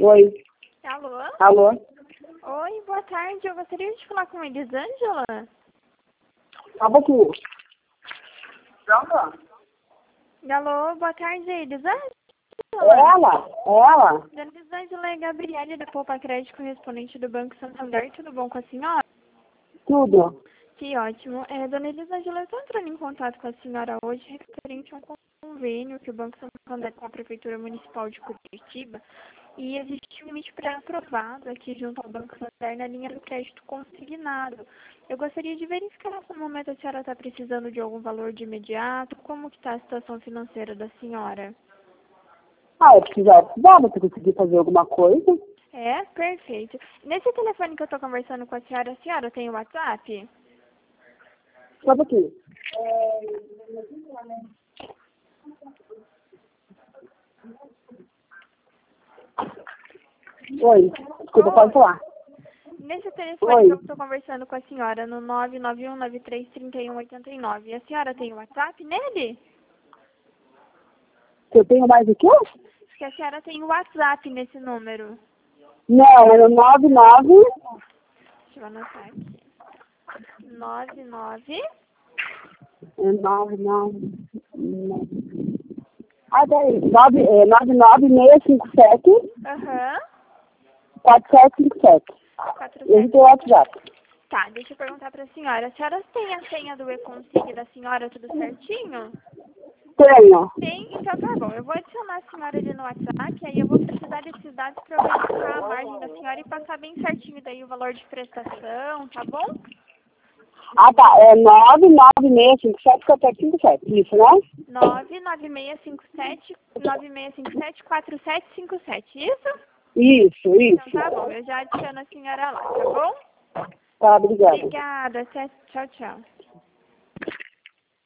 Oi. Alô? Alô? Oi, boa tarde. Eu gostaria de falar com a Elisângela. Só um pouquinho. Pronto? Alô, boa tarde, Elisângela. Ela. Dona Elisângela é Gabriele da Poupa Crédito, correspondente do Banco Santander. Tudo bom com a senhora? Tudo. Que ótimo. Dona Elisângela, eu estou entrando em contato com a senhora hoje referente a um convênio que o Banco Santander com a Prefeitura Municipal de Curitiba. E existe um limite pré-aprovado aqui junto ao Banco Santander na linha do crédito consignado. Eu gostaria de verificar se no momento a senhora está precisando de algum valor de imediato. Como que está a situação financeira da senhora? Eu precisava, para conseguir fazer alguma coisa. Perfeito. Nesse telefone que eu estou conversando com a senhora tem o WhatsApp? Só um pouquinho. Oi, desculpa, pode falar. Nesse telefone que eu estou conversando com a senhora, no 991933189, a senhora tem o WhatsApp nele? Eu tenho mais o quê? Que a senhora tem o WhatsApp nesse número. Não, era 99. Deixa eu anotar aqui. 99. 99. Daí. 99657 Aham. 4757. Esse é o WhatsApp. Tá, deixa eu perguntar pra senhora. A senhora tem a senha do e-consig da senhora tudo certinho? Tenho. Tem? Então tá bom. Eu vou adicionar a senhora ali no WhatsApp, aí eu vou precisar desses dados pra eu verificar a margem da senhora e passar bem certinho daí o valor de prestação, tá bom? Tá. É 99657 isso, né? 99657 isso? Isso. Então tá bom, eu já adiciono a senhora lá, tá bom? Tá, obrigada. Obrigada, tchau, tchau.